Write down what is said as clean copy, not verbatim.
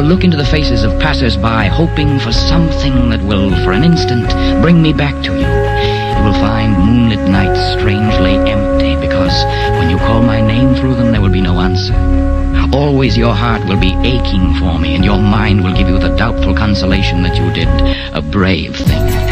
look into the faces of passers-by, hoping for something that will, for an instant, bring me back to you. You will find moonlit nights strangely empty, because when you call my name through them, there will be no answer. Always your heart will be aching for me, and your mind will give you the doubtful consolation that you did a brave thing.